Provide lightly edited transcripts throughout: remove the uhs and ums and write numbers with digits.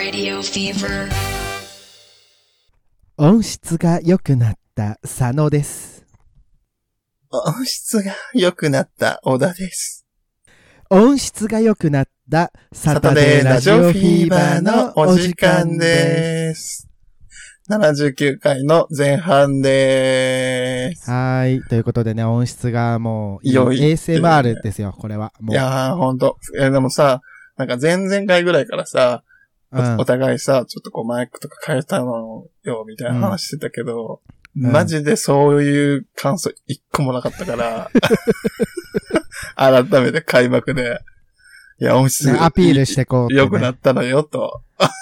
Radio Fever 音質が良くなった佐野です。 音質が良くなった小田です。 音質が良くなったサタデーラジオフィーバーのお時間です。 79回の前半です。 はい。ということでね、音質がもういい ASMR ですよ、これは。もういやー、ほんと。でもさ、なんか前々回ぐらいからさ、お互いさ、ちょっとこうマイクとか変えたのよ、みたいな話してたけど、マジでそういう感想一個もなかったから、改めて開幕で、いや、音質、 ね、アピールしてこう、ね。 良くなったのよ、と。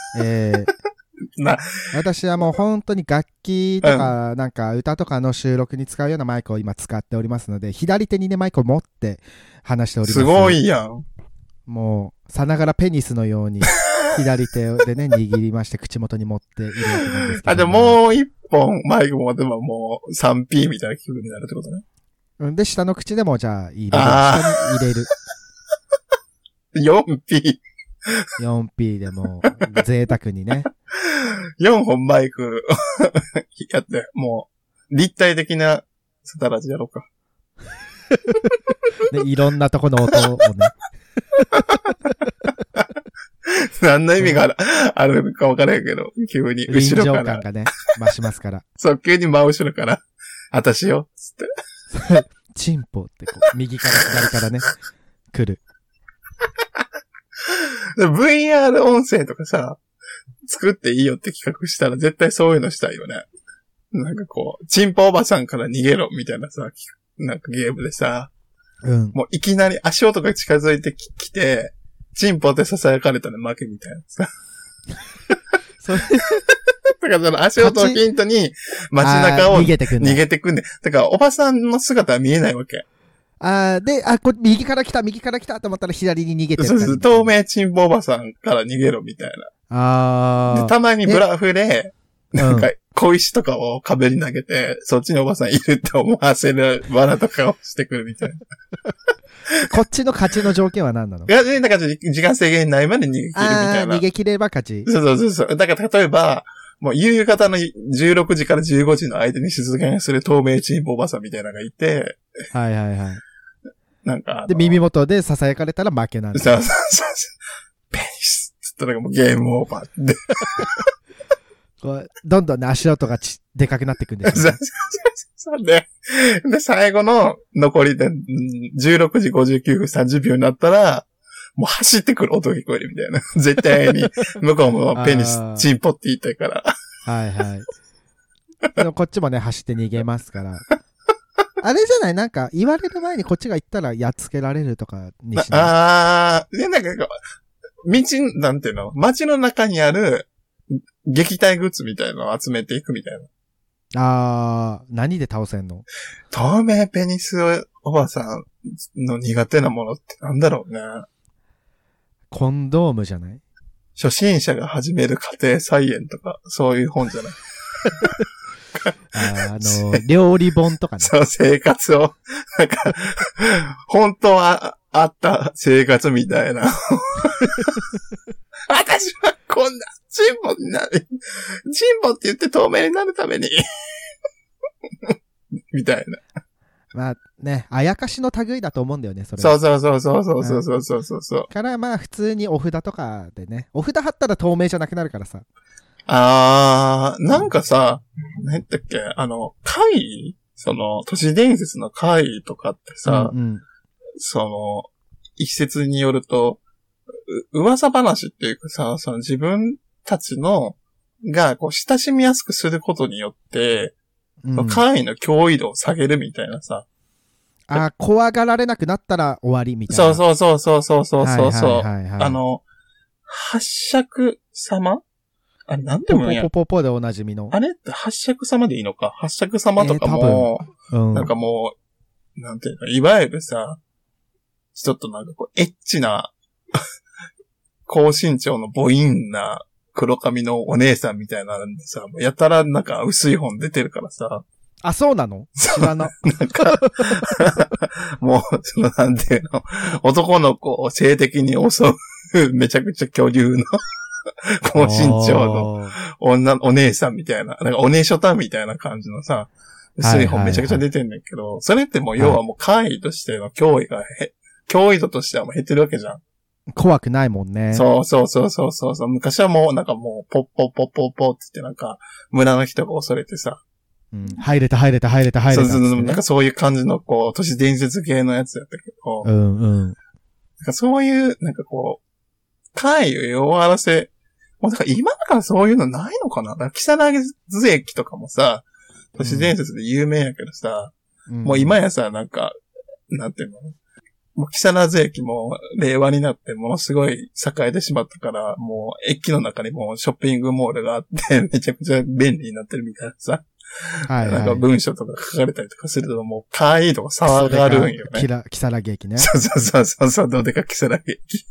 私はもう本当に楽器とか、なんか歌とかの収録に使うようなマイクを今使っておりますので、左手にね、マイクを持って話しております。 すごいやん。 もう、さながらペニスのように、左手でね、握りまして、口元に持っているわけなんですけど。 あ、でももう一本マイク持てばもう 3P みたいな気分になるってことね。 で、下の口でもじゃあ入れる。下に入れる。 4P。 4P でも、贅沢にね。 4本マイクやって、もう、立体的なサタラジやろうか。 で、いろんなとこの音をね。 何の意味があるか分からへんけど、急に後ろから。臨場感がね、増しますから。 そう、急に真後ろから、私よ、つって。チンポってこう、右から左からね、来る。 VR 音声とかさ、作っていいよって企画したら絶対そういうのしたいよね。なんかこう、チンポおばさんから逃げろみたいなさ、なんかゲームでさ、もういきなり足音が近づいてきて、チンポって囁かれたら負けみたいなさ。それだからその足音をヒントに街中を逃げてくんね。だからおばさんの姿は見えないわけ。 で、右から来たと思ったら左に逃げてる。 そう、透明チンポおばさんから逃げろみたいな。で、たまにブラフで、なんか、小石とかを壁に投げて、そっちにおばさんいるって思わせる罠とかをしてくるみたいな。 こっちの勝ちの条件は何なの？ いや、だから時間制限ないまで逃げ切るみたいな。 逃げ切れば勝ち。 そう。だから例えば、もう夕方の16時から15時の間に出現する透明チンポおばさんみたいなのがいて。 はい。 なんか。 で、耳元で囁かれたら負けなんだ。 そう。ペニスつったらもうゲームオーバーって。 こうどんどんね、足音がでかくなっていくんですよ、ね。 そうで、最後の残りで16時59分30秒になったら、もう走ってくる音が聞こえるみたいな。絶対に、向こうもペニス、チンポって言いたいから。 はい。でもこっちもね、走って逃げますから。あれじゃない？なんか、言われる前にこっちが行ったらやっつけられるとかにしない。 で、なんか、なんていうの？街の中にある、撃退グッズみたいなのを集めていくみたいな。何で倒せんの？ 透明ペニスおばさんの苦手なものってなんだろうね。 コンドームじゃない？ 初心者が始める家庭菜園とか、そういう本じゃない？ 料理本とかね。 そう、生活を、なんか、本当はあった生活みたいな。私はこんな、チンポになる。チンポって言って透明になるために。みたいな。 まあね、あやかしの類だと思うんだよね、それ。 そう。 からまあ普通にお札とかでね。お札貼ったら透明じゃなくなるからさ。 なんかさ、何だっけ、怪その、都市伝説の怪とかってさ、一説によると、噂話っていうかさ、その自分たちがこう親しみやすくすることによって、怪異の脅威度を下げるみたいなさ。 怖がられなくなったら終わりみたいな。 そう。八尺様あれなんでもいいや。 ポポでおなじみの。 あれって八尺様でいいのか？八尺様とかも、なんかもう、なんていうの、いわゆるさ、ちょっとなんかこう、エッチな、高身長の母陰な黒髪のお姉さんみたいなのでさ、やたらなんか薄い本出てるからさ。 そうなの？知らな。 なんか、もう、なんていうの、男の子を性的に襲う、めちゃくちゃ巨竜の高身長のおーお姉さんみたいな、なんかお姉ショタンみたいな感じのさ、水本めちゃくちゃ出てんねんけど、それってもう要はもう怪異としての脅威度としてはもう減ってるわけじゃん。 怖くないもんね。 そう。昔はもうなんかもうポッポッポッポッポって言ってなんか村の人が恐れてさ。 うん、入れた。 そう、なんかそういう感じのこう、都市伝説系のやつやったけど。 うんうん。 なんかそういう、なんかこう、怪異を弱らせ、もうだから今だからそういうのないのかな。だから木更津駅とかもさ、都市伝説で有名やけどさ、もう今やさ、なんか、なんていうの、もう木更津駅も令和になってものすごい栄えてしまったから、もう駅の中にもショッピングモールがあってめちゃくちゃ便利になってるみたいなさ。 はいはい。 なんか文章とか書かれたりとかするともう怪異とか騒がるんよね。 木更津駅ね。 そう、どうでか木更津駅。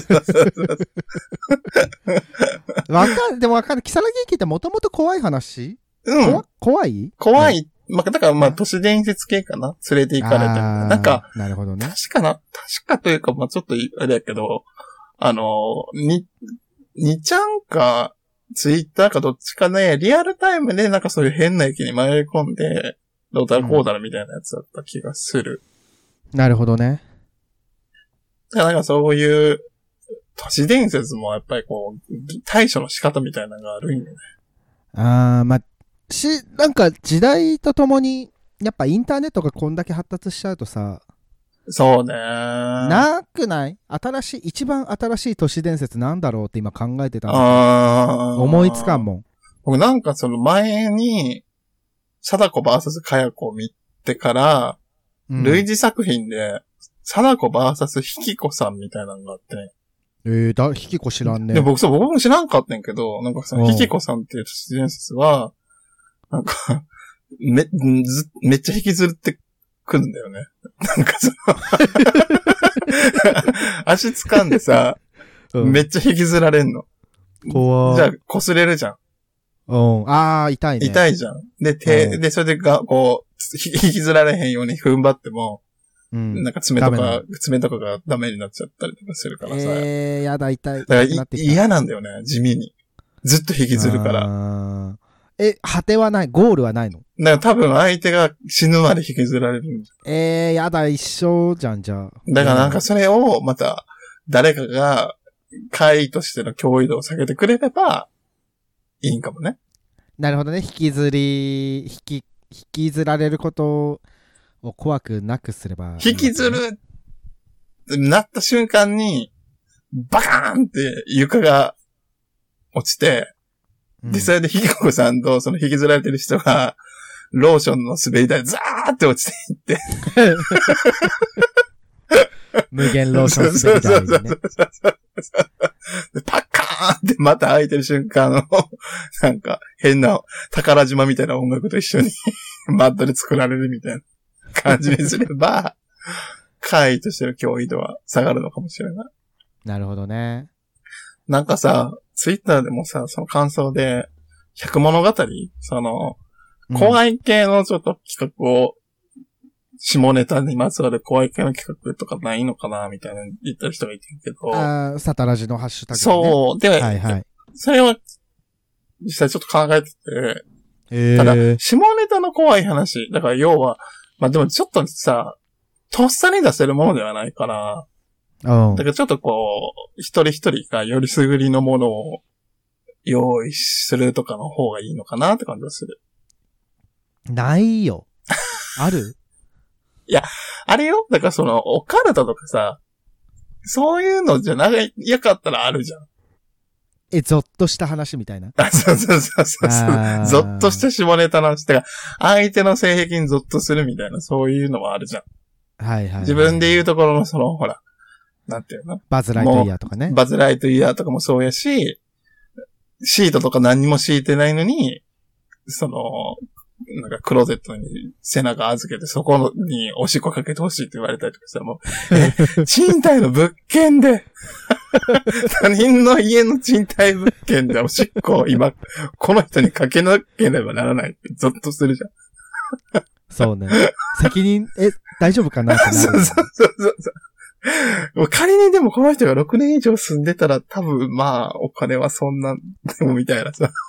でもわかる。木更津駅ってもともと怖い話？ うん。 怖い？ 怖い。まあ、だからまあ都市伝説系かな。連れて行かれて。なんか、 なるほどね。 確かというか、まあちょっとあれやけど、にちゃんか、ツイッターかどっちかね、リアルタイムでなんかそういう変な駅に迷い込んで、どうだらこうだらみたいなやつだった気がする。 なるほどね。 だからなんかそういう、都市伝説もやっぱりこう、対処の仕方みたいなのがあるんよね。 まあ、なんか時代とともに、やっぱインターネットがこんだけ発達しちゃうとさ、 そうね。 なくない？一番新しい都市伝説なんだろうって今考えてたんだけど、思いつかんもん。 僕なんかその前に、貞子 VS かや子を見てから、類似作品で、貞子 VS ひきこさんみたいなのがあってね。 ひきこ知らんね。 で、僕も知らんかったんやけど、なんかそのひきこさんっていう都市伝説は、なんか、めっちゃ引きずってくるんだよね。なんかその足掴んでさ、めっちゃ引きずられんの。 怖じゃあ、擦れるじゃん。 痛いね。 痛いじゃん。で、それでこう、引きずられへんように踏ん張っても、なんか爪とかがダメになっちゃったりとかするからさ。 やだ、痛い。 だから嫌なんだよね、地味に。ずっと引きずるから。 果てはない？ゴールはないの？ だから多分相手が死ぬまで引きずられる。 やだ、一生じゃん、じゃあ。 だからなんかそれをまた誰かが怪異としての脅威度を下げてくれればいいんかもね。 なるほどね。引きずられることを怖くなくすれば、ね。 引きずるなった瞬間にバカーンって床が落ちて、で、それでひきこさんとその引きずられてる人が、ローションの滑り台ザーって落ちていって。 無限ローション滑り台にね。 でパッカーンってまた開いてる瞬間の、なんか変な宝島みたいな音楽と一緒にマットで作られるみたいな感じにすれば、怪異としての脅威度は下がるのかもしれない。 なるほどね。 なんかさ、ツイッターでもさ、その感想で、百物語怖い系のちょっと企画を、下ネタにまつわる怖い系の企画とかないのかなみたいな言った人がいてるけど。 サタラジのハッシュタグ、ね。 そう。で、 はいはい。 それを、実際ちょっと考えてて、ただ、下ネタの怖い話、だから要は、まあでもちょっとさ、とっさに出せるものではないから、だからちょっとこう、一人一人がよりすぐりのものを用意するとかの方がいいのかなって感じがする。 ないよ。ある？ いや、あれよ。だからその、オカルトとかさ、そういうのじゃなかったらあるじゃん。 ゾッとした話みたいな。 そう。ゾッとした下ネタの話。だから、相手の性癖にゾッとするみたいな、そういうのはあるじゃん。 はい。 自分で言うところのその、ほら、なんていうの？ バズライトイヤーとかね。 バズライトイヤーとかもそうやし、シートとか何にも敷いてないのに、なんかクローゼットに背中預けてそこにおしっこかけてほしいって言われたりとかしたらもう、賃貸の物件で、他人の家の賃貸物件でおしっこを今、この人にかけなければならないってゾッとするじゃん。 そうね。責任、大丈夫かなってなる。 そう。 仮にでもこの人が6年以上住んでたら多分まあお金はそんなでもみたいなさ。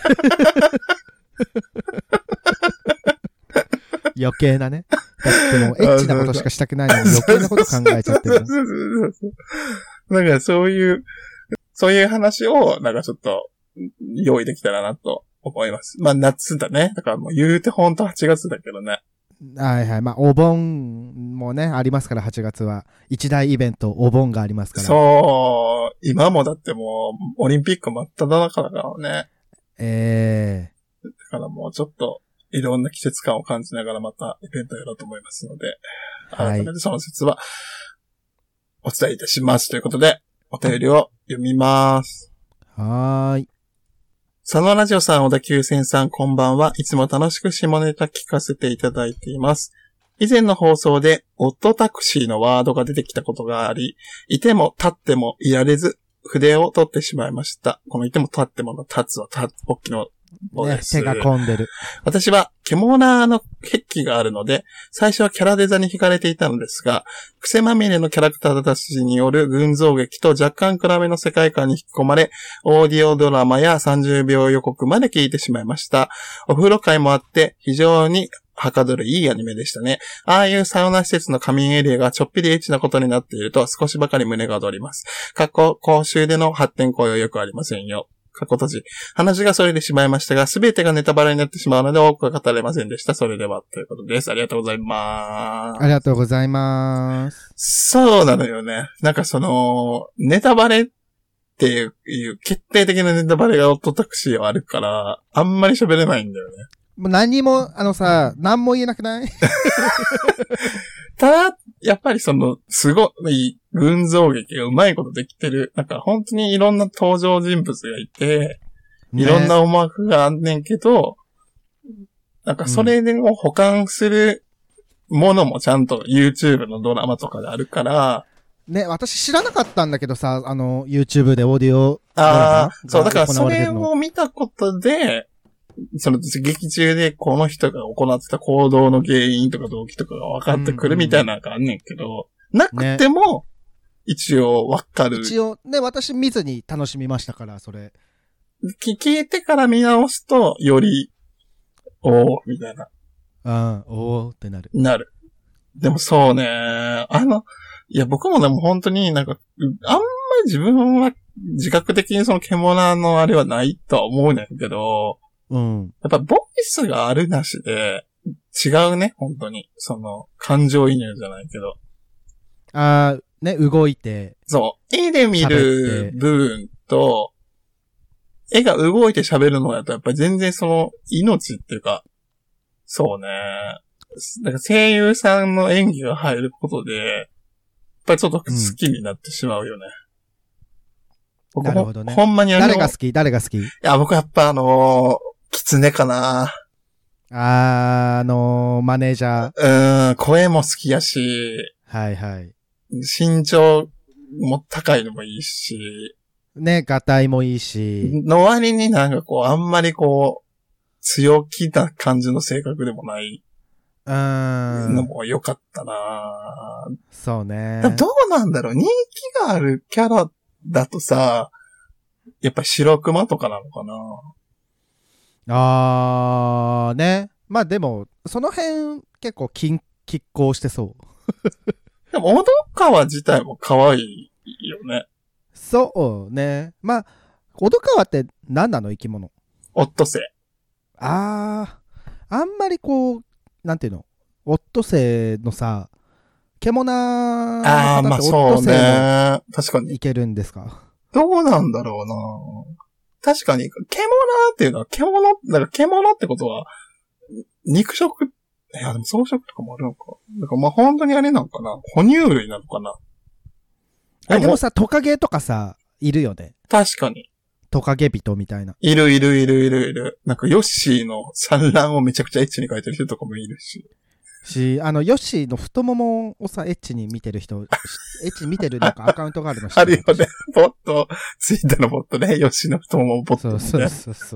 余計なね。だってもうエッチなことしかしたくないのに余計なこと考えちゃってる。 なんかそういう話をなんかちょっと用意できたらなと思います。まあ夏だね。だからもう言うてほんと8月だけどね。 はいはい。まあお盆もね、ありますから8月は。一大イベント、お盆がありますから。 そう。今もだってもうオリンピック真っ只中だからね。だからもうちょっといろんな季節感を感じながらまたイベントやろうと思いますので、改めてその説はお伝えいたします。ということで、お便りを読みます。 はーい。 佐野ラジオさん、小田急線さん、こんばんは。いつも楽しく下ネタ聞かせていただいています。以前の放送で、オットタクシーのワードが出てきたことがあり、いても立ってもいられず、筆を取ってしまいました。このいても立ってもの立つは大きのね、手が込んでる。 私は、獣の癖があるので、最初はキャラデザに惹かれていたのですが、癖まみれのキャラクターたちによる群像劇と若干暗めの世界観に引き込まれ、オーディオドラマや30秒予告まで聞いてしまいました。お風呂会もあって、非常にはかどるいいアニメでしたね。ああいうサウナ施設の仮眠エリアがちょっぴりエッチなことになっていると少しばかり胸が躍ります。公衆での発展行為はよくありませんよ。話がそれてしまいましたが、すべてがネタバレになってしまうので多くは語れませんでした。それでは、ということです。ありがとうございます。 ありがとうございます。 そうなのよね。なんかネタバレっていう決定的なネタバレがオットタクシーはあるから、あんまり喋れないんだよね。 もう何も、何も言えなくないただ、やっぱりすごい群像劇がうまいことできてる。なんか本当にいろんな登場人物がいて、いろんな思惑があんねんけど、なんかそれを補完するものもちゃんと YouTube のドラマとかであるから、 ね、私知らなかったんだけどさ、YouTube でオーディオ。 そう、だからそれを見たことで、劇中でこの人が行ってた行動の原因とか動機とかが分かってくるみたいなのがあんねんけど、なくても、一応分かる。 一応、ね、私見ずに楽しみましたから、それ。 聞いてから見直すと、より、みたいな。 ってなる。 なる。でもそうね、いや僕もでも本当になんか、あんまり自分は自覚的に獣のあれはないとは思うねんけど、やっぱボイスがあるなしで違うね、本当に。感情移入じゃないけど。 ね、動いて。 そう。絵で見る部分と、絵が動いて喋るのやとやっぱり全然命っていうか、そうね。なんか声優さんの演技が入ることで、やっぱりちょっと好きになってしまうよね。 なるほどね。 ほんまに誰が好き？いや、僕やっぱ狐かな。 マネージャー。声も好きやし。 はいはい。 身長も高いのもいいし。 ね、ガタイもいいし。 の割になんかあんまり強気な感じの性格でもないのも良かったな。 そうね。 どうなんだろう、人気があるキャラだとさ、やっぱ白熊とかなのかな。 ね。まあでも、その辺結構拮抗してそう。 でも、小戸川自体も可愛いよね。 そうね。まあ、小戸川って何なの生き物？ オットセイ。 あんまりなんていうの？オットセイのさ、獣まあそうね。確かに。 いけるんですか？ どうなんだろうな。確かに、獣っていうのは、獣ってことは、肉食、いやでも草食とかもあるのか。だからまあ本当にあれなのかな。哺乳類なのかな。 でもさ、トカゲとかさ、いるよね。 確かに。 トカゲ人みたいな。 いる。なんかヨッシーの産卵をめちゃくちゃエッチに描いてる人とかもいるし。 ヨッシーの太ももをさ、エッチに見てる人、エッチに見てるなんかアカウントがあるの知ってる？ あるよね。ボット、ツイッターのボットね。ヨッシーの太ももボット、ね。 そう。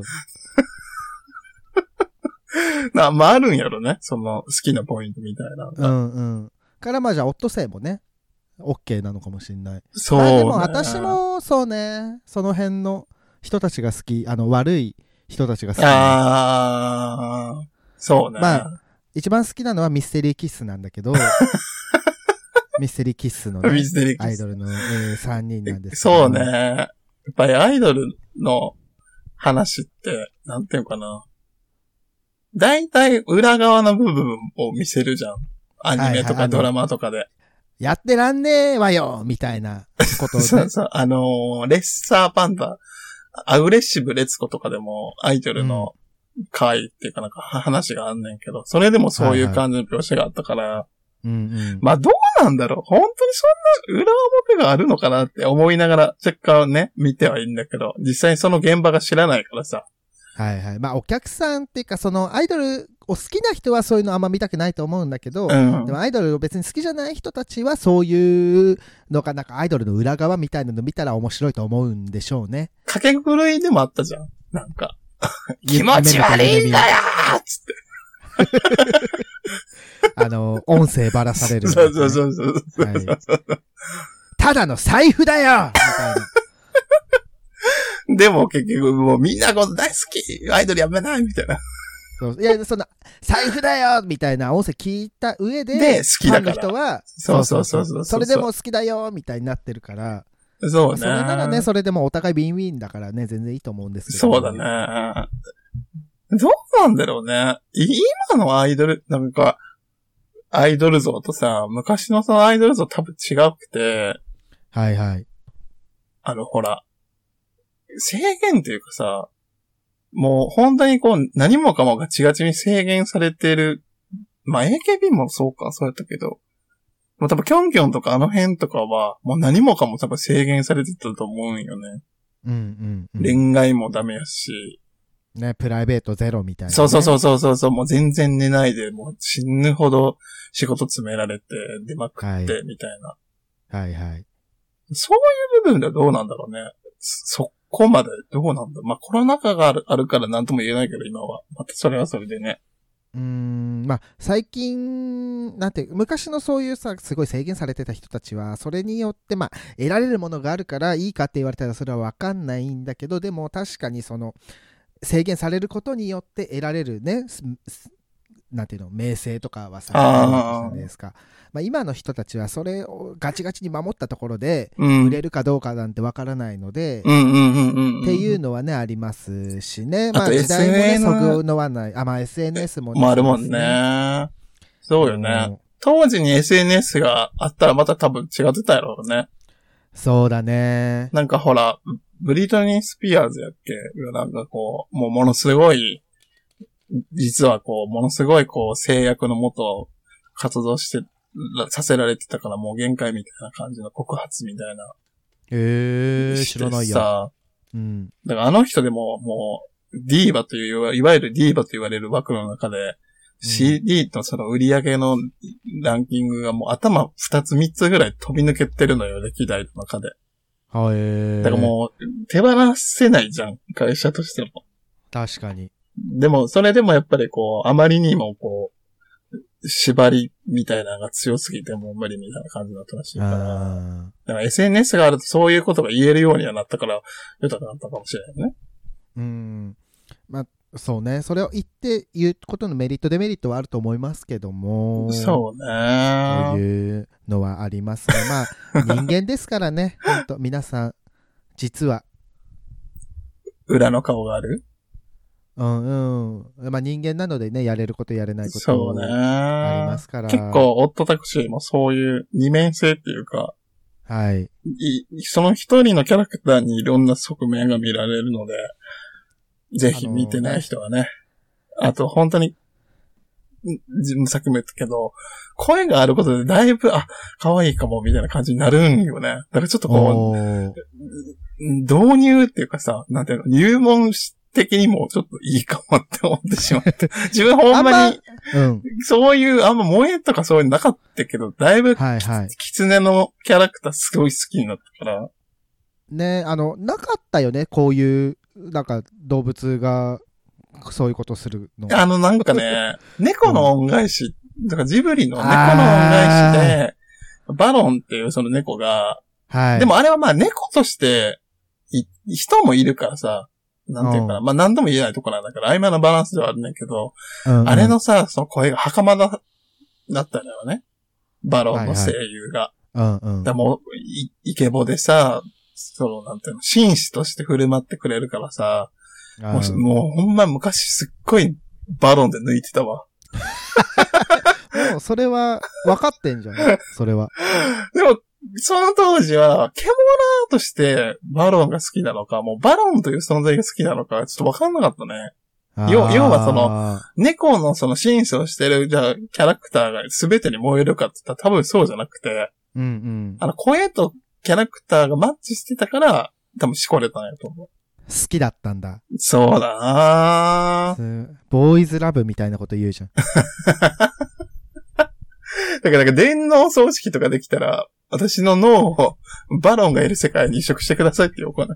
まああるんやろね。好きなポイントみたいな。 からまあじゃあ、オットセイもね、 OK なのかもしれない。 そう、 まあでも私もそうね、その辺の人たちが好き、悪い人たちが好き。 ああ、そうね。 まあ、一番好きなのはミステリーキッスなんだけど、ミステリーキッスのね、 ミステリーキッスアイドルの、3人なんですけど。 そうね。やっぱりアイドルの話って、なんていうかな。大体裏側の部分を見せるじゃん。アニメとかドラマとかで。 やってらんねえわよみたいなことをね。 そうそう。レッサーパンダ、アグレッシブレツコとかでもアイドルの会っていうかなんか話があんねんけど、それでもそういう感じの描写があったから、まあどうなんだろう、本当にそんな裏表があるのかなって思いながら、若干ね、見てはいいんだけど、実際にその現場が知らないからさ。 はいはい。まあお客さんっていうか、そのアイドルを好きな人はそういうのあんま見たくないと思うんだけど、でもアイドルを別に好きじゃない人たちはそういうのがなんかアイドルの裏側みたいなの見たら面白いと思うんでしょうね。 掛け狂いでもあったじゃん。なんか。気持ち悪いんだよーっつって。 音声ばらされる、ね。 そうそうそうそう、はい。 ただの財布だよみたいな。 でも結局もうみんなこの大好きアイドルやめないみたいな。 そういや、そんな、財布だよみたいな音声聞いた上で、 で、好きだから。 ファンの人は、 そう。 それでも好きだよみたいになってるから。 そうね。 それならね、それでもお互いビンウィンだからね、全然いいと思うんですけど。そうだね。どうなんだろうね。今のアイドル、なんか、アイドル像とさ、昔のそのアイドル像多分違くて。 はいはい。 ほら、制限っていうかさ、もう本当にこう何もかもガチガチに制限されてる。まあ AKB もそうやったけど、もう多分キョンキョンとかあの辺とかはもう何もかも多分制限されてたと思うんよね。恋愛もダメやし。 ね、プライベートゼロみたいな、ね。 そう、もう全然寝ないで、もう死ぬほど仕事詰められて、出まくって、みたいな。 はいはい。 そういう部分ではどうなんだろうね。そこまでどうなんだ。まあコロナ禍があるから何とも言えないけど今は。またそれはそれでね。 まあ最近、なんて、昔のそういうさ、すごい制限されてた人たちは、それによって、まあ、得られるものがあるからいいかって言われたらそれはわかんないんだけど、でも確かにその、制限されることによって得られるね、なんていうの、名声とかはさ、あるわけじゃないですか。まあ、今の人たちはそれをガチガチに守ったところで、売れるかどうかなんてわからないので、っていうのはね、ありますしね。まあ、時代もね、そぐのはない。まあ、SNS もね。 もあるもんね。そうよね。当時に SNS があったらまた多分違ってたやろうね。 そうだね。 なんかほら、ブリトニー・スピアーズやっけなんかこう、ものすごい、実はこう、ものすごいこう、制約のもと活動させられてたからもう限界みたいな感じの告発みたいな。 知らないや。 だからあの人でも、もう、ディーバという、いわゆるディーバと言われる枠の中で、CD のその売り上げのランキングがもう頭2つ3つぐらい飛び抜けてるのよ、歴代の中で。だからもう、手放せないじゃん、会社としても。 確かに。 でも、それでもやっぱりこう、あまりにもこう、縛りみたいなのが強すぎてもう無理みたいな感じになったらしいから。だから SNS があるとそういうことが言えるようにはなったから、豊かになったかもしれないね。 まあ、そうね。それを言うことのメリット、デメリットはあると思いますけども。 そうね。 というのはありますね。まあ、人間ですからね。本当皆さん、実は。 裏の顔がある？ まあ人間なのでね、やれることやれないことそうね。 ありますから。 結構、オットタクシーもそういう二面性っていうか、 はい。 その一人のキャラクターにいろんな側面が見られるので、ぜひ見てない人はね。あと、本当に、自分さっきも言ったけど、声があることでだいぶ、可愛いかもみたいな感じになるんよね。だからちょっとこう、導入っていうかさ、なんていうの、入門的にもちょっといいかもって思ってしまった。自分ほんまに、そういう、萌えとかそういうのなかったけど、だいぶ、キツネのキャラクターすごい好きになったから。 ね、なかったよね、こういう、なんか動物が、そういうことするの。 なんかね、猫の恩返し、だからジブリの猫の恩返しで、 バロンっていうその猫が、 はい。 でもあれはまあ猫として、人もいるからさ、なんていうかな、まあ何とも言えないとこなんだから、曖昧なバランスではあるんだけど、あれのさ、その声が袴だったんだよね。バロンの声優が。だもう、イケボでさ、なんていうの、紳士として振る舞ってくれるからさ、もうほんま昔すっごいバロンで抜いてたわ。 もうそれは分かってんじゃん。それは。 でも、その当時は、獣としてバロンが好きなのか、もうバロンという存在が好きなのか、ちょっと分かんなかったね。要はその、猫のその紳士をしてる、じゃあ、キャラクターが全てに燃えるかって言ったら多分そうじゃなくて、声とキャラクターがマッチしてたから、多分しこれたんやと思う。 好きだったんだ。 そうだなボーイズラブみたいなこと言うじゃん。 だから電脳葬式とかできたら、私の脳をバロンがいる世界に移植してくださいって言おうかな。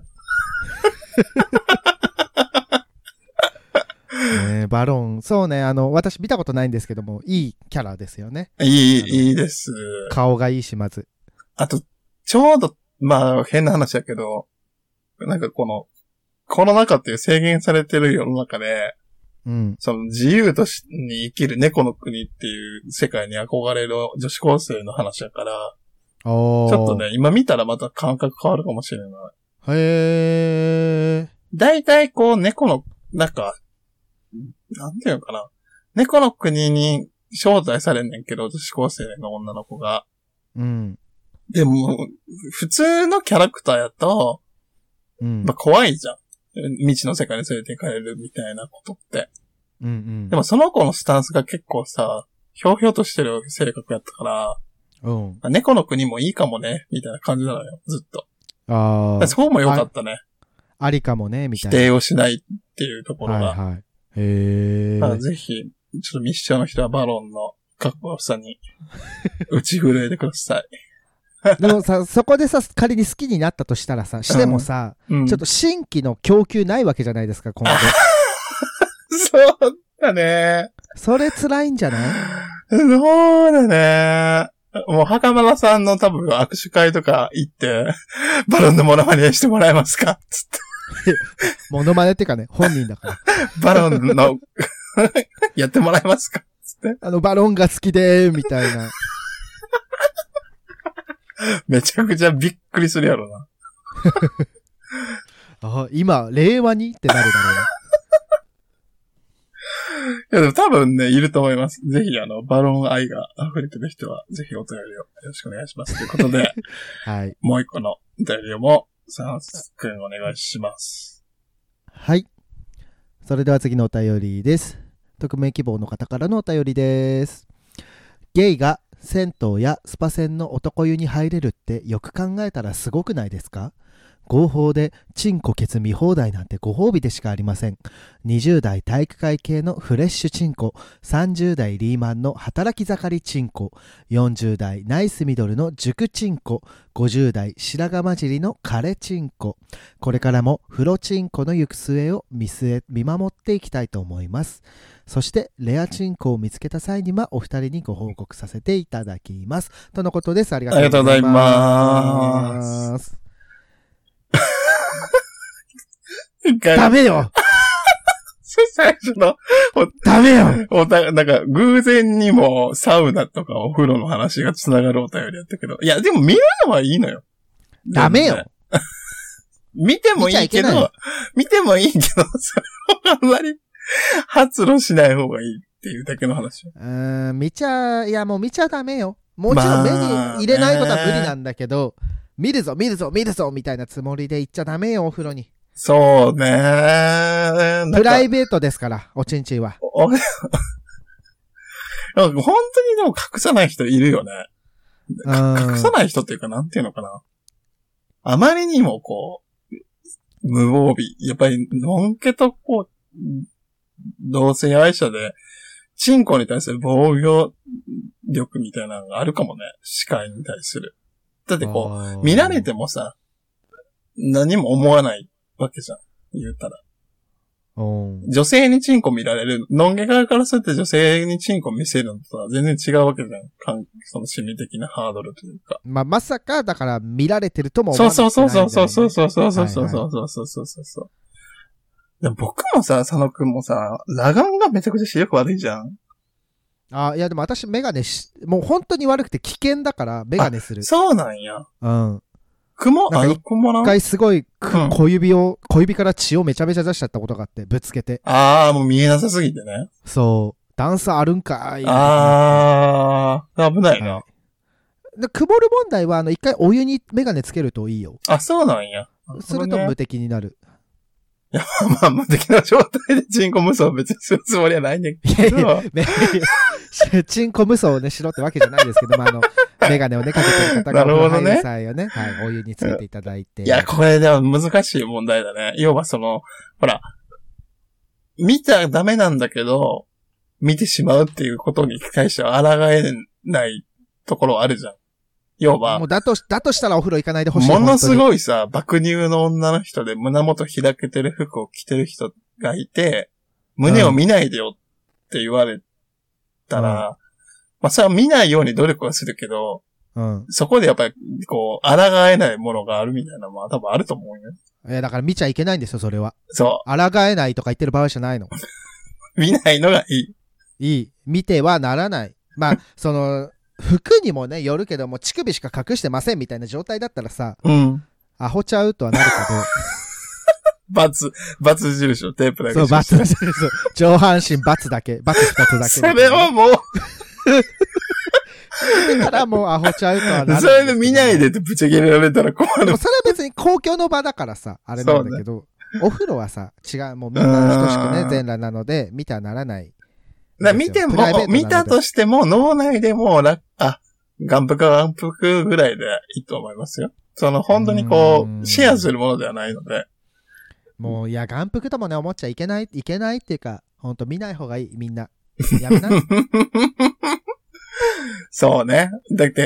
バロン、そうね、私見たことないんですけども、いいキャラですよね。 いいです。 顔がいいし、まず。 あと、ちょうど、まあ、変な話だけど、なんかコロナ禍っていう制限されてる世の中で、その自由に生きる猫の国っていう世界に憧れる女子高生の話だから、ちょっとね、今見たらまた感覚変わるかもしれない。 へー。 大体猫の、なんか、なんていうのかな。猫の国に招待されんねんけど、女子高生の女の子が。でも、普通のキャラクターやと、まあ怖いじゃん。未知の世界に連れて行かれるみたいなことって。でもその子のスタンスが結構さ、ひょうひょうとしてる性格やったから、猫の国もいいかもね、みたいな感じなのよ、ずっと。そうも良かったね。 ありかもね、みたいな。 否定をしないっていうところが。 へー。 ぜひ、ちょっとミッションの人はバロンのかっこよさに、打ち震えてください。 でもさ、そこでさ、仮に好きになったとしたらさ、してもさ、ちょっと新規の供給ないわけじゃないですか、今後。 そうだね。 それ辛いんじゃない？ そうだね。もう、袴田さんの多分握手会とか行って、バロンのモノマネしてもらえますかつって。 モノマネってかね、本人だから。 バロンの、やってもらえますかつって。 バロンが好きでー、みたいな。 めちゃくちゃびっくりするやろな。 今、令和にってなるだろうね。 いやでも多分ね、いると思います。ぜひバロン愛が溢れてる人は、ぜひお便りをよろしくお願いします。ということで、 はい。 もう一個のお便りをも、サンス君お願いします。 はい。それでは次のお便りです。匿名希望の方からのお便りです。ゲイが銭湯やスパ銭の男湯に入れるってよく考えたらすごくないですか？合法でチンコケツ見放題なんてご褒美でしかありません。20代体育会系のフレッシュチンコ、30代リーマンの働き盛りチンコ、40代ナイスミドルの熟チンコ、50代白髪混じりのカレチンコ。これからもフロチンコの行く末を見守っていきたいと思います。そしてレアチンコを見つけた際にはお二人にご報告させていただきます。とのことです。ありがとうございます。ダメよ最初の、 ダメよなんか、偶然にもサウナとかお風呂の話が繋がるお便りやったけど。いや、でも見るのはいいのよ。 ダメよ見てもいいけど、それをあんまり発露しない方がいいっていうだけの話。 いやもう見ちゃダメよ。もちろん目に入れないことは無理なんだけど、見るぞみたいなつもりで行っちゃダメよ、お風呂に。 そうね。 プライベートですから、おちんちんは。 本当にでも隠さない人いるよね。隠さない人っていうか、なんていうのかな。あまりにも無防備。やっぱり、のんけと同性愛者で、チンコに対する防御力みたいなのがあるかもね。視界に対する。だって見られてもさ、何も思わないわけじゃん。言うたら。 女性にチンコ見られる。ノンケ側からすると女性にチンコ見せるのとは全然違うわけじゃん。その心理的なハードルというか。 まあ、まさか、だから見られてるとも思そうわないそうそうそうそうそうそうそうそうはいはいそう。でも僕もさ、佐野くんもさ、裸眼がめちゃくちゃ視力悪いじゃん。 いやでも私メガネもう本当に悪くて危険だからメガネする。 そうなんや。 うん。 雲一回すごい小指から血をめちゃめちゃ出しちゃったことがあって、ぶつけて。 ああ、もう見えなさすぎてね。 そう。段差あるんかーい。 ああ、危ないな。 はい、で曇る問題は、一回お湯にメガネつけるといいよ。 あ、そうなんや。 すると無敵になる。 いや、まあ、無敵な状態でチンコ無双別にするつもりはないんだけど。いやいや、チンコ無双をね、しろってわけじゃないですけど、メガネをね、かけてる方が、 なるほどね。 際をね、はい、お湯につけていただいて。 いや、これでは難しい問題だね。要はほら、見たらダメなんだけど、見てしまうっていうことに対しては抗えないところあるじゃん。要は、 もうだとしたらお風呂行かないでほしい。 ものすごいさ、爆乳の女の人で胸元開けてる服を着てる人がいて、胸を見ないでよって言われたら、まあそれは見ないように努力はするけど、そこでやっぱり、抗えないものがあるみたいなのは多分あると思うよ。 だから見ちゃいけないんですよ、それは。 そう。 抗えないとか言ってる場合じゃないの。 見ないのがいい。見てはならない。まあ、服にもね、よるけども、乳首しか隠してませんみたいな状態だったらさ、アホちゃうとはなるけど。 ×印のテープだけ。 そう、×印。上半身×だけ。×二つだけ。 それはもう。 だからもうアホちゃうとはなる。 それで見ないでってぶち切れられたら困る。 でもそれは別に公共の場だからさ、あれなんだけど、お風呂はさ、違う、もうみんな等しくね、全裸なので、見てはならない。 見ても、見たとしても、脳内でも、眼福ぐらいでいいと思いますよ。本当にシェアするものではないので。 もう、いや、眼福ともね、思っちゃいけないっていうか、本当見ない方がいい、みんな。やめな。 そうね。だって、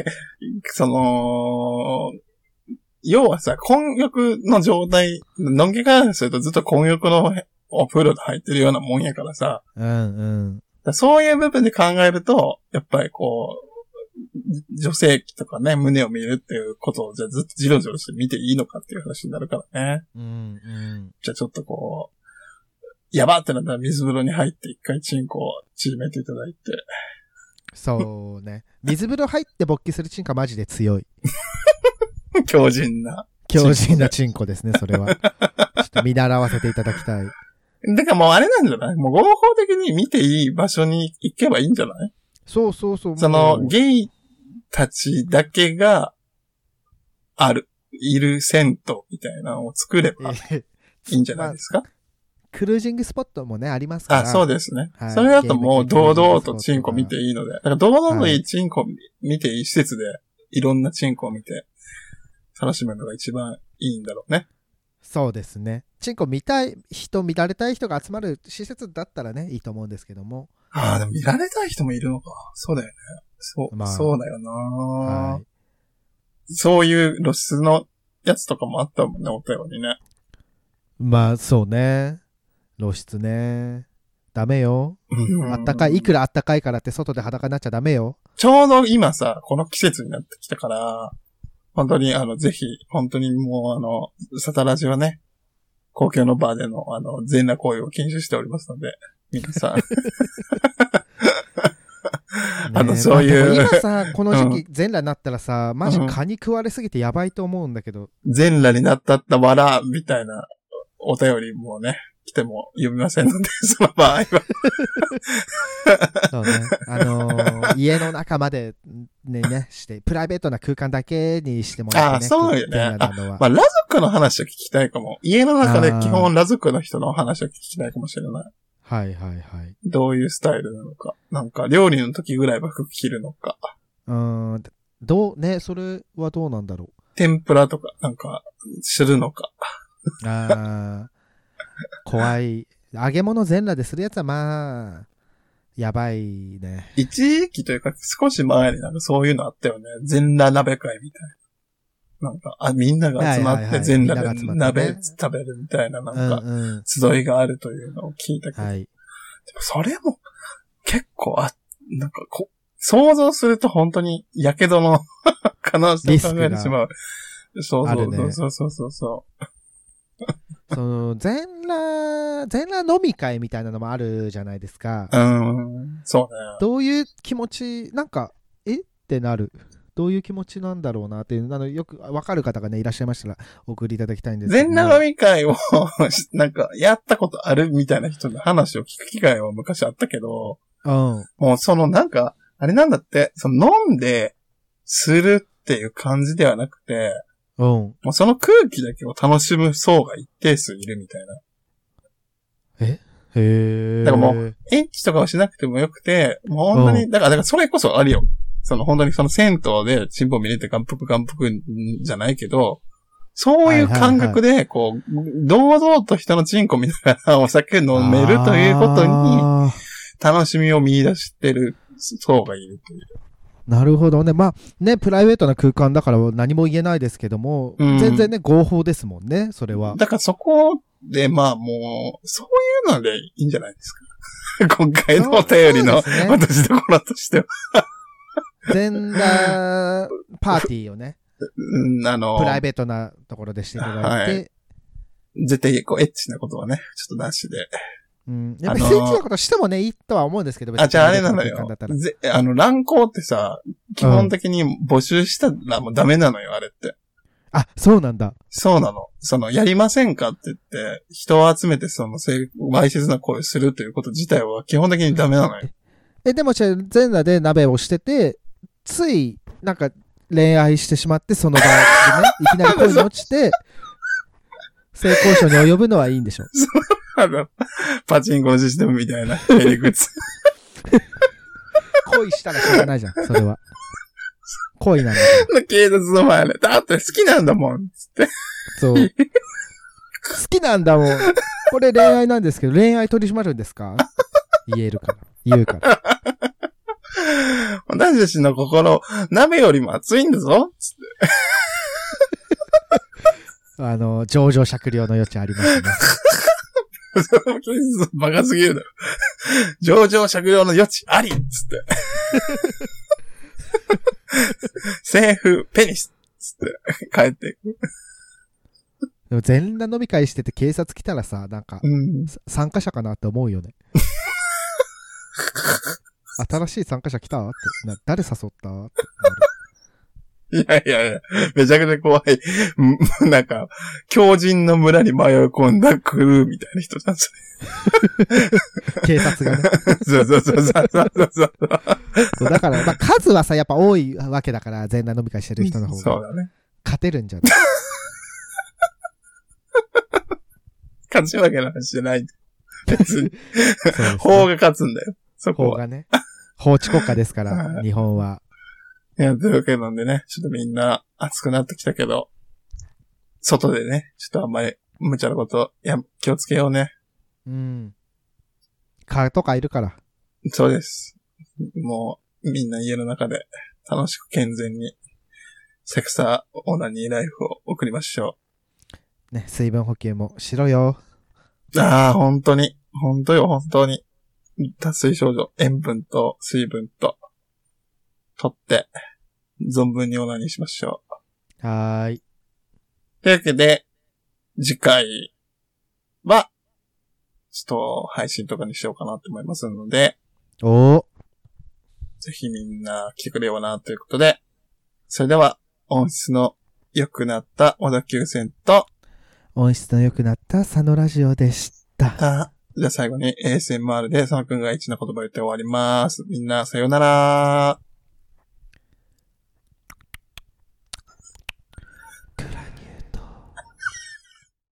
要はさ、混浴の状態、のんけからするとずっと混浴のお風呂で入ってるようなもんやからさ。そういう部分で考えると、やっぱり女性器とかね、胸を見るっていうことをじゃあずっとジロジロして見ていいのかっていう話になるからね。じゃあちょっとやばってなったら水風呂に入って一回チンコを縮めていただいて。 そうね。水風呂入って勃起するチンコはマジで強い。 強靭なチンコですね、それは。ちょっと見習わせていただきたい。 だからもうあれなんじゃない？もう合法的に見ていい場所に行けばいいんじゃない？ そう。 ゲイたちだけがいる銭湯みたいなのを作ればいいんじゃないですか？ クルージングスポットもね、ありますから。 そうですね。はい、それだともう堂々とチンコ見ていいので。だから堂々といいチンコ見ていい施設で、いろんなチンコを見て楽しむのが一番いいんだろうね。 そうですね。チンコ見られたい人が集まる施設だったらね、いいと思うんですけども。 でも見られたい人もいるのか。そうだよね。そうだよな、はい。そういう露出のやつとかもあったもんね、お便りにね。 そうね。露出ね。ダメよ。いくらあったかいからって外で裸になっちゃダメよ。 ちょうど今さ、この季節になってきたから、本当にぜひ、本当にもうサタラジはね、公共の場での全裸行為を禁止しておりますので、皆さん。そういう。 今さ、この時期、全裸になったらさ、マジ蚊に食われすぎてやばいと思うんだけど。 全裸になったわら、みたいなお便りもね、来ても読みませんので、その場合は。 そうね。家の中までして、プライベートな空間だけにしてもらってね。 そうよね。裸族の話を聞きたいかも。家の中で基本裸族の人の話を聞きたいかもしれない。 はい。 どういうスタイルなのか。なんか、料理の時ぐらいは服着るのか。 それはどうなんだろう。 天ぷらとか、なんか、するのか。 怖い。揚げ物全裸でするやつはやばいね。 一時期というか少し前になんかそういうのあったよね。全裸鍋会みたいなんか、みんなが集まって全裸で鍋食べるみたいな、なんか、集いがあるというのを聞いたけど。はい。でもそれも、結構、なんか想像すると本当に、やけどの可能性を考えてしまう。そうそう。 その全裸飲み会みたいなのもあるじゃないですか。 そうね。 どういう気持ち、なんか、ってなる。どういう気持ちなんだろうなっていう、よくわかる方がね、いらっしゃいましたら、お送りいただきたいんですけど。 全裸飲み会を、なんか、やったことあるみたいな人の話を聞く機会は昔あったけど、もうなんか、あれなんだって、飲んで、するっていう感じではなくて、もうその空気だけを楽しむ層が一定数いるみたいな。 へだからもう、エッチとかはしなくてもよくて、もう本当に、だからそれこそあるよ。本当に銭湯でチンポ見れて眼福じゃないけど、そういう感覚で、堂々と人のチンコ見ながらお酒飲めるということに、楽しみを見出してる層がいるという。 なるほどね。まあね、プライベートな空間だから何も言えないですけども、全然ね、合法ですもんね、それは。 だからそこで、まあもう、そういうのでいいんじゃないですか。今回のお便りの私どころとしては。 全裸パーティーをね、プライベートなところでしていただいて、 はい、絶対エッチなことはね、ちょっとなしで。 やっぱりエッチなことしてもね、いいとは思うんですけど、 じゃああれなのよ。乱行ってさ、基本的に募集したらもうダメなのよ、あれって。 そうなんだ。 そうなの。やりませんかって言って、人を集めてわいせつな行為するということ自体は基本的にダメなのよ。 でも全裸で鍋をしてて、つい、なんか、恋愛してしまって、その場でね、いきなり恋に落ちて、性交渉に及ぶのはいいんでしょ。 パチンコのシステムみたいな、へりくつ。 恋したらしょうがないじゃん、それは。恋なんだよ。 警察の前で、だって好きなんだもん、つって。 そう。好きなんだもん。これ恋愛なんですけど、恋愛取り締まるんですか？言うから。 私たちの心、鍋よりも熱いんだぞつって 。情状酌量の余地ありますね。 バカすぎるだろ。情状酌量の余地ありつって。セーフペニスつって帰っていく。 でも全裸飲み会してて警察来たらさ、なんか、参加者かなって思うよね。新しい参加者来たって誰誘ったっていや、めちゃくちゃ怖い。なんか、狂人の村に迷い込んだクルーみたいな人なんですよ。警察がね。 そう。 だから、まあ、数はさ、やっぱ多いわけだから、全裸飲み会してる人の方が。 そうだね。 勝てるんじゃない？ 勝ち負けの話じゃない。別に。法が勝つんだよ。そこは。 法がね。法治国家ですから、日本は。 いや、というわけなんでね、ちょっとみんな暑くなってきたけど、外でね、ちょっとあんまり無茶なこと、気をつけようね。 蚊とかいるから。 そうです。もう、みんな家の中で楽しく健全に、セクサーオナニーライフを送りましょう。ね、水分補給もしろよ。 本当に。本当に。脱水症状、塩分と水分と、取って、存分にオナニーしましょう。はーい。 というわけで、次回は、ちょっと配信とかにしようかなと思いますので、ぜひみんな来てくれようなということで、それでは、音質の良くなった小田急線と、 音質の良くなった佐野ラジオでした。 じゃあ最後に ASMR で佐野くんが1の言葉を言って終わります。みんなさようなら。